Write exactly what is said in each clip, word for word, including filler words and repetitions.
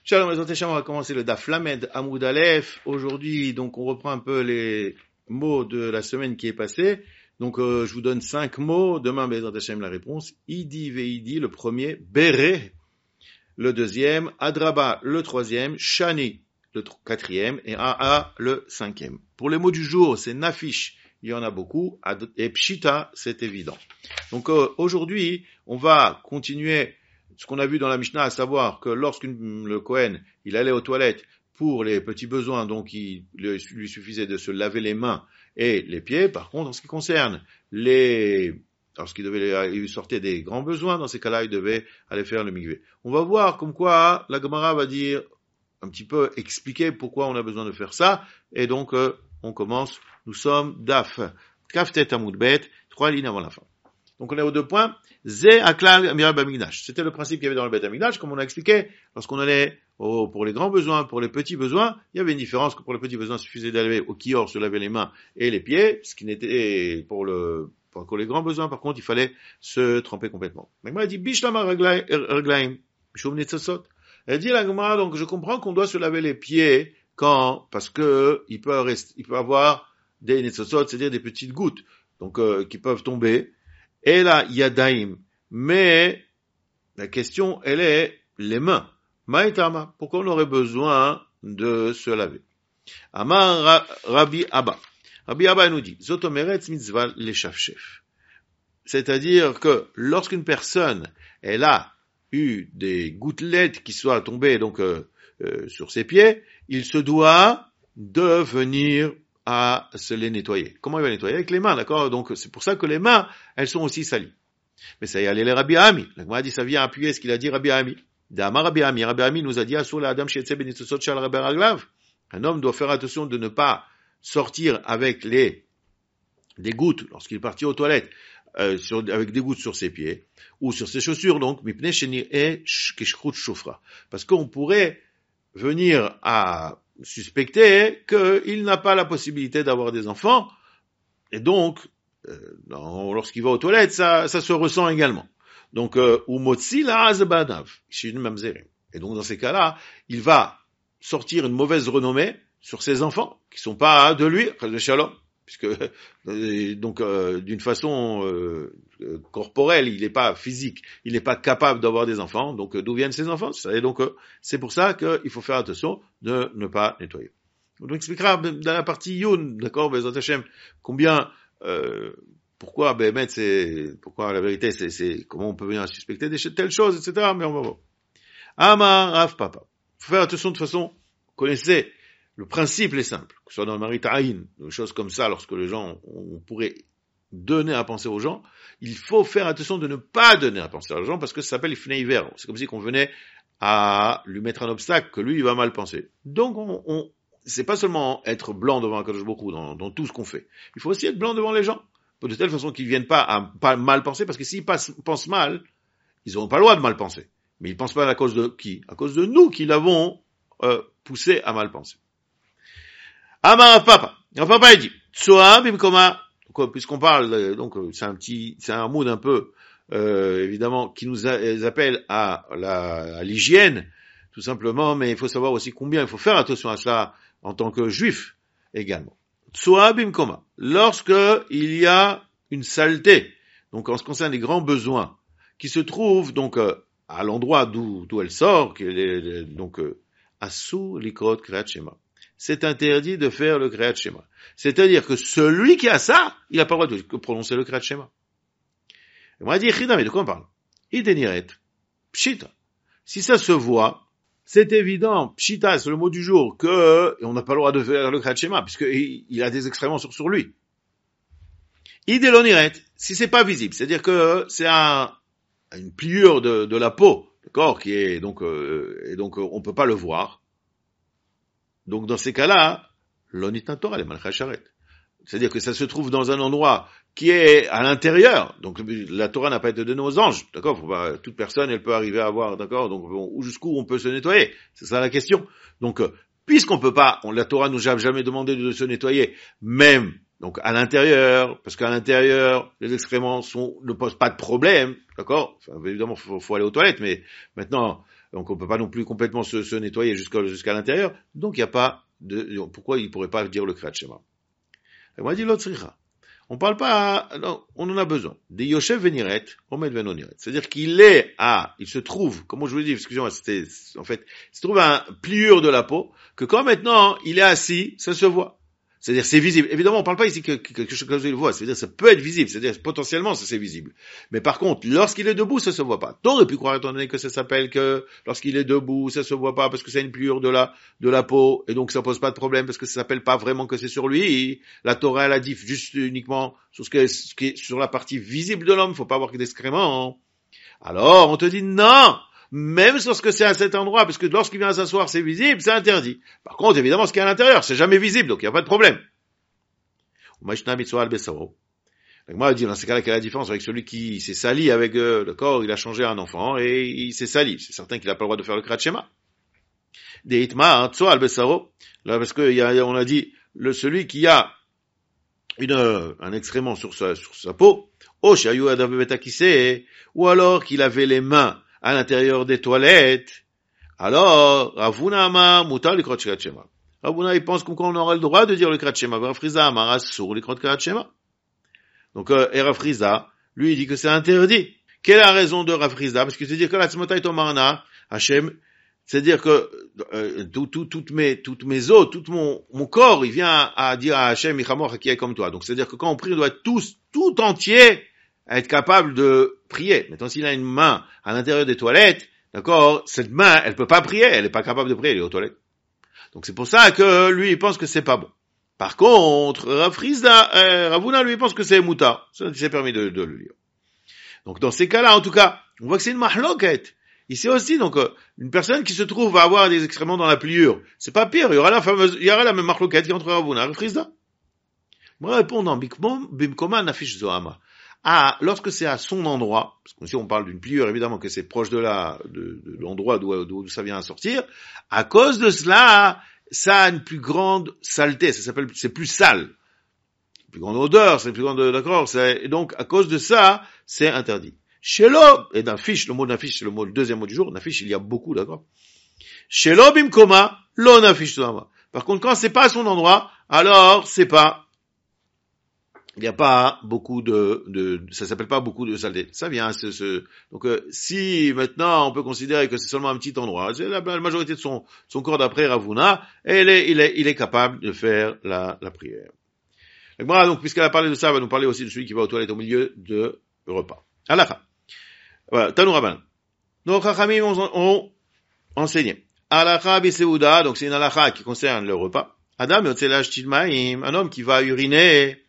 Shalom, les Antechem, on va commencer le Daf Lamed Amoud Aleph. Aujourd'hui, donc, on reprend un peu les mots de la semaine qui est passée. Donc, euh, je vous donne cinq mots. Demain, les Antechem, la réponse. Idi Veidi, le premier. Bere, le deuxième. Adraba, le troisième. Shani, le quatrième. Et Aa, le cinquième. Pour les mots du jour, c'est Nafish. Il y en a beaucoup. Et Pshita, c'est évident. Donc, euh, aujourd'hui, on va continuer ce qu'on a vu dans la Mishnah, à savoir que lorsque le Kohen, il allait aux toilettes pour les petits besoins, donc il lui suffisait de se laver les mains et les pieds. Par contre, en ce qui concerne les, lorsqu'il devait, il sortait des grands besoins, dans ces cas-là, il devait aller faire le mikvé. On va voir comme quoi la Gemara va dire, un petit peu expliquer pourquoi on a besoin de faire ça. Et donc, euh, on commence. Nous sommes Daf, Kaftet Amud Bet, trois lignes avant la fin. Donc on est aux deux points. Zé aklal mirab amigdash. C'était le principe qu'il y avait dans le Bet Amigdash, comme on a expliqué. Lorsqu'on allait au, pour les grands besoins, pour les petits besoins, il y avait une différence que pour les petits besoins, il suffisait d'aller au kior, se laver les mains et les pieds, ce qui n'était pour le pour les grands besoins. Par contre, il fallait se tremper complètement. La Gemara dit bishlama raglaim bishum nitzosot. Elle dit la Gemara, donc je comprends qu'on doit se laver les pieds quand, parce que il peut rester, il peut avoir des nitzosot, c'est-à-dire des petites gouttes, donc euh, qui peuvent tomber. Et là, yadaim. Mais la question, elle est les mains. Maïtama. Pourquoi on aurait besoin de se laver? Amar Rabbi Abba. Rabbi Abba nous dit, Zotomeretz mitzvah leshafshef. C'est-à-dire que lorsqu'une personne, elle a eu des gouttelettes qui soient tombées donc euh, euh, sur ses pieds, il se doit de venir à se les nettoyer. Comment il va nettoyer? Avec les mains, d'accord? Donc, c'est pour ça que les mains, elles sont aussi salies. Mais ça y est, les Rabbi Ami. La Gemara dit, ça vient appuyer ce qu'il a dit Rabbi Ami. Dama Rabbi Ami. Rabbi Ami nous a dit, Asur la Adam Shetze Benitzosot Shal Rabbi Raglav. Un homme doit faire attention de ne pas sortir avec les, des gouttes, lorsqu'il est parti aux toilettes, euh, sur, avec des gouttes sur ses pieds, ou sur ses chaussures, donc, Mipne Sheni E Keshkrut Shofra. Parce qu'on pourrait venir à suspecter qu'il n'a pas la possibilité d'avoir des enfants, et donc, euh, dans, lorsqu'il va aux toilettes, ça, ça se ressent également. Donc, umotzi la azbadav, shin mamzerim. Et donc, dans ces cas-là, il va sortir une mauvaise renommée sur ses enfants, qui sont pas de lui, de shalom, puisque, euh, donc, euh, d'une façon euh, corporelle, il n'est pas physique, il n'est pas capable d'avoir des enfants, donc euh, d'où viennent ses enfants? Et donc, euh, c'est pour ça qu'il faut faire attention de ne pas nettoyer. On expliquera dans la partie Youn, d'accord, Bezat Hashem, combien, euh, pourquoi, ben, c'est, pourquoi la vérité, c'est, c'est, comment on peut venir à suspecter des telles choses, et cetera, mais on va voir. Amar Rav Papa. Faut faire attention de toute façon, vous connaissez, le principe est simple, que ce soit dans le Marit Aïn, des choses comme ça, lorsque les gens, on pourrait donner à penser aux gens, il faut faire attention de ne pas donner à penser aux gens, parce que ça s'appelle Ifnei Iver. C'est comme si qu'on venait à lui mettre un obstacle, que lui, il va mal penser. Donc, on, on c'est pas seulement être blanc devant Akadosh Baruch Hu dans, dans tout ce qu'on fait. Il faut aussi être blanc devant les gens, de telle façon qu'ils viennent pas à pas mal penser, parce que s'ils passent, pensent mal, ils n'auront pas le droit de mal penser. Mais ils pensent pas à cause de qui? À cause de nous qui l'avons euh, poussé à mal penser. Amar Papa. Papa, il dit, Tsoa bimkoma. Puisqu'on parle, donc, c'est un petit, c'est un mood un peu, euh, évidemment, qui nous a, appelle à la, à l'hygiène, tout simplement, mais il faut savoir aussi combien il faut faire attention à cela en tant que juif, également. Tsoa bimkoma. Lorsque il y a une saleté, donc, en ce qui concerne les grands besoins, qui se trouvent, donc, euh, à l'endroit d'où, d'où elle sort, qui est, donc, euh, Asur likrot kreat shema. C'est interdit de faire le Kriyat Shema. C'est-à-dire que celui qui a ça, il n'a pas le droit de prononcer le Kriyat Shema. Et moi, je dis, mais de quoi on parle? Ideniret, pshita. Si ça se voit, c'est évident, pshita, c'est le mot du jour, que, et on n'a pas le droit de faire le Kriyat Shema, puisqu'il il a des excréments sur, sur lui. Ideloniret, si c'est pas visible, c'est-à-dire que c'est un, une pliure de, de la peau, d'accord, qui est, donc, euh, et donc, on peut pas le voir. Donc, dans ces cas-là, l'onitna Torah, les malchas sharet. C'est-à-dire que ça se trouve dans un endroit qui est à l'intérieur. Donc, la Torah n'a pas été donnée aux anges. D'accord? Faut pas, toute personne, elle peut arriver à avoir, d'accord? Donc, bon, jusqu'où on peut se nettoyer? C'est ça la question. Donc, euh, puisqu'on peut pas, on, la Torah nous a jamais demandé de se nettoyer, même, donc, à l'intérieur, parce qu'à l'intérieur, les excréments sont, ne posent pas de problème. D'accord? Enfin, évidemment, faut, faut aller aux toilettes, mais maintenant, donc on peut pas non plus complètement se, se nettoyer jusqu'à, jusqu'à l'intérieur, donc il n'y a pas de, pourquoi il pourrait pas dire le Kriyat Shema? Et moi, dit l'autre Sricha. On parle pas, non, on en a besoin. Des Yoshev Veniret, Omed Venoniret. C'est-à-dire qu'il est à, il se trouve, comment je vous dis, excusez-moi, c'était, en fait, il se trouve à un pliure de la peau, que quand maintenant il est assis, ça se voit. C'est-à-dire, c'est visible. Évidemment, on parle pas ici que quelque chose que il voit. C'est-à-dire, ça peut être visible. C'est-à-dire, potentiellement, ça c'est visible. Mais par contre, lorsqu'il est debout, ça se voit pas. T'aurais pu croire, étant donné que ça s'appelle que lorsqu'il est debout, ça se voit pas parce que c'est une pliure de la, de la peau. Et donc, ça pose pas de problème parce que ça s'appelle pas vraiment que c'est sur lui. La Torah, elle a dit juste uniquement sur ce, que, ce qui est sur la partie visible de l'homme. Faut pas avoir que d'excréments. Alors, on te dit non! Même lorsque c'est à cet endroit, parce que lorsqu'il vient s'asseoir, c'est visible, c'est interdit. Par contre, évidemment, ce qui est à l'intérieur, c'est jamais visible, donc il n'y a pas de problème. Moi, je dit, dans ces cas-là, quelle est la différence avec celui qui s'est sali avec euh, le corps, il a changé un enfant, et il s'est sali. C'est certain qu'il n'a pas le droit de faire le Kriyat Shema. Des hitma, tso al besaro. Là, parce que, y a, on a dit, le, celui qui a une, euh, un excrément sur sa, sur sa peau, ou alors qu'il avait les mains à l'intérieur des toilettes, alors, Ravuna mutar likrot Kriyat Shema. Ravuna, il pense qu'on aura le droit de dire le Kriyat Shema. Rav Friza amar asur likrot Kriyat Shema. Donc, euh, et Rav Friza, lui, il dit que c'est interdit. Quelle est la raison de Rav Friza? Parce que c'est dire que la tzmotai tomarna, Hachem, c'est-à-dire que euh, tout, tout, toutes mes, toutes mes os, tout mon, mon corps, il vient à dire à Hachem, Ichamor qui est comme toi. Donc, c'est-à-dire que quand on prie, on doit être tous, tout entier, à être capable de prier. Maintenant, s'il a une main à l'intérieur des toilettes, d'accord, cette main, elle peut pas prier, elle est pas capable de prier, elle est aux toilettes. Donc c'est pour ça que lui, il pense que c'est pas bon. Par contre, Rav Friza, euh, Ravuna, lui, il pense que c'est mouta. Ça, il s'est permis de, de le lire. Donc dans ces cas-là, en tout cas, on voit que c'est une mahloket. Ici aussi, donc, euh, une personne qui se trouve à avoir des excréments dans la pliure, c'est pas pire, il y aura la fameuse, il y aura la même mahloket qui entre Ravuna et Rav Friza. Moi, répondant, bimkoma nafish zohama. Ah, lorsque c'est à son endroit, parce que si on parle d'une pliure, évidemment que c'est proche de la, de, de l'endroit d'où, d'où ça vient à sortir, à cause de cela, ça a une plus grande saleté, ça s'appelle, c'est plus sale. Plus grande odeur, c'est plus grande, d'accord, c'est, et donc, à cause de ça, c'est interdit. Chez l'homme, et nafish, le mot nafish, c'est le mot, le deuxième mot du jour, nafish, il y a beaucoup, d'accord? Chez l'homme, bimkoma, lo nafish zohama. Par contre, quand c'est pas à son endroit, alors, c'est pas, il n'y a pas beaucoup de, de, ça s'appelle pas beaucoup de saleté. Ça vient, ce, ce, donc, euh, si maintenant on peut considérer que c'est seulement un petit endroit, c'est la, la majorité de son, son corps d'après Ravuna, et il est, il est, il est capable de faire la, la prière. Donc, voilà, donc, puisqu'elle a parlé de ça, elle va nous parler aussi de celui qui va aux toilettes au milieu de repas. Halakha. Voilà, Tanou Rabban. Nos Chachamim ont, ont enseigné. Halakha biseuda, donc c'est une halakha qui concerne le repas. Adam yotzelach tilmaim, un homme qui va uriner,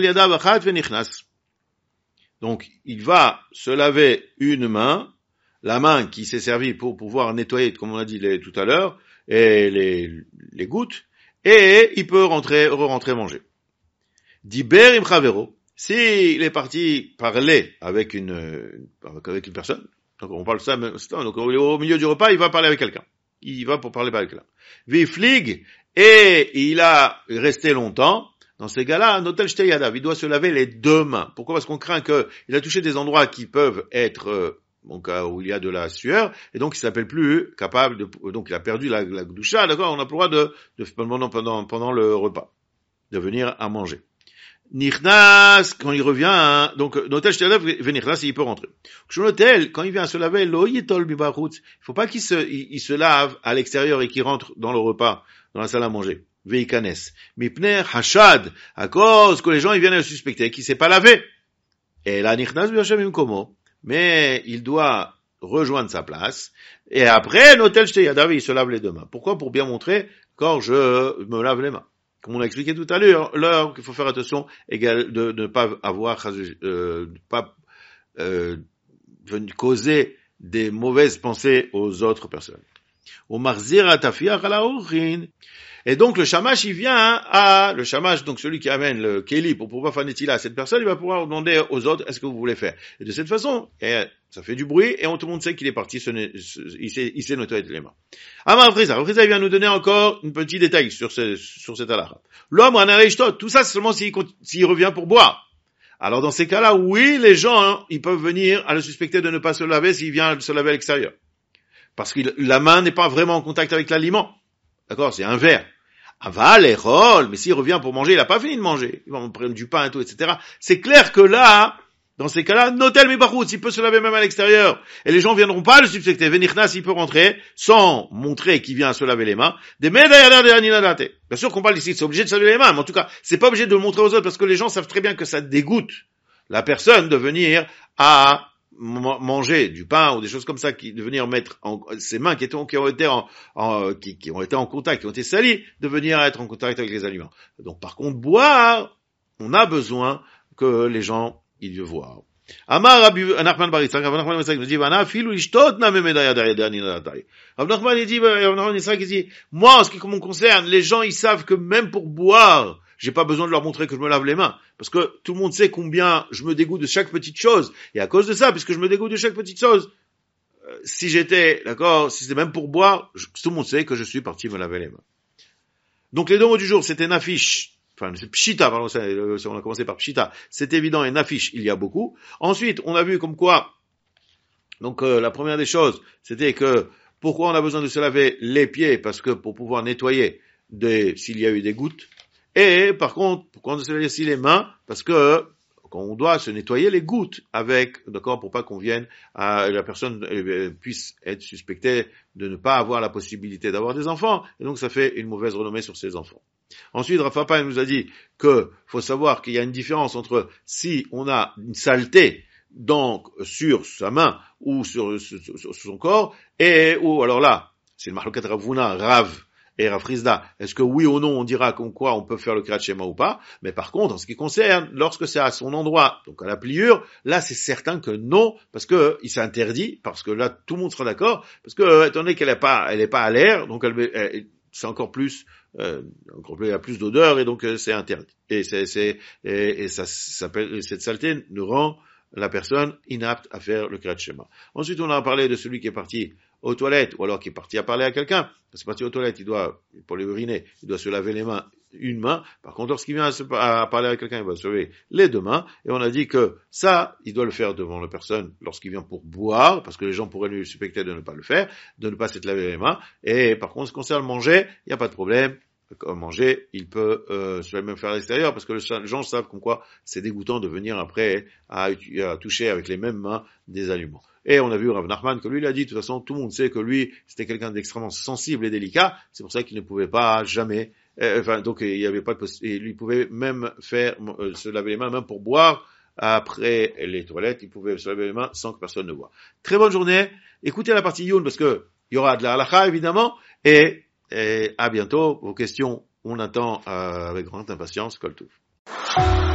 donc, il va se laver une main, la main qui s'est servie pour pouvoir nettoyer, comme on a dit les, tout à l'heure, et les, les gouttes, et il peut rentrer, re-rentrer manger. Diber im chavero, s'il est parti parler avec une, avec une personne, donc on parle de ça, donc au milieu du repas, il va parler avec quelqu'un. Il va pour parler avec quelqu'un. Viflig, et il a resté longtemps. Dans ces cas-là, notel shtei yadav, il doit se laver les deux mains. Pourquoi? Parce qu'on craint que il a touché des endroits qui peuvent être, euh, donc, où il y a de la sueur, et donc il s'appelle plus capable de, donc il a perdu la, la gdusha, d'accord? On a plus le droit de, de pendant, pendant, pendant le repas, de venir à manger. Nichnas, quand il revient, hein, donc, notel shtei yadav, venichnas, il peut rentrer. Notel, quand il vient se laver, lo yitol bibarutz, il faut pas qu'il se, il, il se lave à l'extérieur et qu'il rentre dans le repas, dans la salle à manger. Veikanes. Mipner hashad, à cause que les gens ils viennent le suspecter qu'il s'est pas lavé. Et là nichnas b'yoshem komo, mais il doit rejoindre sa place. Et après l'hôtel shtei yadav, il se lave les deux mains. Pourquoi? Pour bien montrer quand je me lave les mains. Comme on a expliqué tout à l'heure, l'heure qu'il faut faire attention égal de, de ne pas avoir, euh, de pas euh, causer des mauvaises pensées aux autres personnes. Au marzira tafiach ala orchin. Et donc le shamash, il vient à, le shamash, donc celui qui amène le keli pour pouvoir faire netila à cette personne, il va pouvoir demander aux autres, est-ce que vous voulez faire? Et de cette façon, et ça fait du bruit, et on, tout le monde sait qu'il est parti, se, se, il s'est, il s'est nettoyé les mains. Amar Friza, Friza, il vient nous donner encore un petit détail sur ce, sur cette halakha. L'homme, tout ça, c'est seulement s'il, s'il revient pour boire. Alors dans ces cas-là, oui, les gens, hein, ils peuvent venir à le suspecter de ne pas se laver s'il vient se laver à l'extérieur. parce que la main n'est pas vraiment en contact avec l'aliment. D'accord? C'est un verre. Aval et rôle, mais s'il revient pour manger, il n'a pas fini de manger. Il va prendre du pain et tout, et cetera. C'est clair que là, dans ces cas-là, notel mi bachoutz, il peut se laver même à l'extérieur. Et les gens viendront pas le suspecter. Venichnas, il peut rentrer sans montrer qu'il vient se laver les mains. Des médailles de bien sûr qu'on parle ici, c'est obligé de se laver les mains, mais en tout cas, c'est pas obligé de le montrer aux autres parce que les gens savent très bien que ça dégoûte la personne de venir à manger du pain ou des choses comme ça, qui de venir mettre en, ses mains qui, étaient, qui ont été en, en qui, qui ont été en contact, qui ont été salies, de venir être en contact avec les aliments. Donc par contre, boire, on a besoin que les gens ils le voient. Amar Rabbi Nachman bar Yitzchak, Rabbi Nachman bar Yitzchak nous dit, Vana filu ishtot na memedaya derrière Rabbi Nachman il dit, Rabbi Nachman Yitzchak il dit, moi en ce qui me concerne, les gens ils savent que même pour boire, j'ai pas besoin de leur montrer que je me lave les mains. Parce que tout le monde sait combien je me dégoûte de chaque petite chose. Et à cause de ça, puisque je me dégoûte de chaque petite chose, euh, si j'étais, d'accord, si c'était même pour boire, je, tout le monde sait que je suis parti me laver les mains. Donc les deux mots du jour, c'était nafish. Enfin, c'est pshita, pardon, on a commencé par pshita. C'est évident, et nafish, il y a beaucoup. Ensuite, on a vu comme quoi, donc euh, la première des choses, c'était que, pourquoi on a besoin de se laver les pieds? Parce que pour pouvoir nettoyer des, s'il y a eu des gouttes. Et par contre, pourquoi on se lave aussi les mains? Parce que on doit se nettoyer les gouttes avec, d'accord, pour pas qu'on vienne à la personne euh, puisse être suspectée de ne pas avoir la possibilité d'avoir des enfants, et donc ça fait une mauvaise renommée sur ses enfants. Ensuite, Rav Papa nous a dit que faut savoir qu'il y a une différence entre si on a une saleté donc sur sa main ou sur, sur, sur, sur son corps, et ou alors là, c'est le Mahlokat Rav Huna, Rav et Rav Frisda, est-ce que oui ou non on dira comme quoi on peut faire le Kriyat Shema ou pas? Mais par contre, en ce qui concerne, lorsque c'est à son endroit, donc à la pliure, là c'est certain que non, parce que il s'interdit, parce que là tout le monde sera d'accord, parce que étant donné qu'elle est pas, elle est pas à l'air, donc elle, elle c'est encore plus, euh, encore plus, il y a plus d'odeur et donc euh, c'est interdit. Et c'est, c'est, et, et ça s'appelle, cette saleté nous rend la personne inapte à faire le Kriyat Shema. Ensuite, on a parlé de celui qui est parti aux toilettes, ou alors qui est parti à parler à quelqu'un. C'est parti aux toilettes, il doit, pour les uriner, il doit se laver les mains, une main. Par contre, lorsqu'il vient à, se, à parler à quelqu'un, il va se laver les deux mains. Et on a dit que ça, il doit le faire devant la personne lorsqu'il vient pour boire, parce que les gens pourraient lui suspecter de ne pas le faire, de ne pas s'être lavé les mains. Et par contre, ce qui concerne manger, il n'y a pas de problème. Comme manger, il peut euh, se même faire à l'extérieur, parce que les gens savent comme quoi c'est dégoûtant de venir après à, à toucher avec les mêmes mains des aliments. Et on a vu Rav Nachman que lui il a dit, de toute façon tout le monde sait que lui c'était quelqu'un d'extrêmement sensible et délicat, c'est pour ça qu'il ne pouvait pas jamais, euh, enfin donc il y avait pas de possibilité, il lui pouvait même faire euh, se laver les mains, même pour boire après les toilettes, il pouvait se laver les mains sans que personne ne voie. Très bonne journée, écoutez la partie Youn parce que il y aura de la halakha évidemment, et Et à bientôt. Vos questions, on attend euh, avec grande impatience. Kol Tov.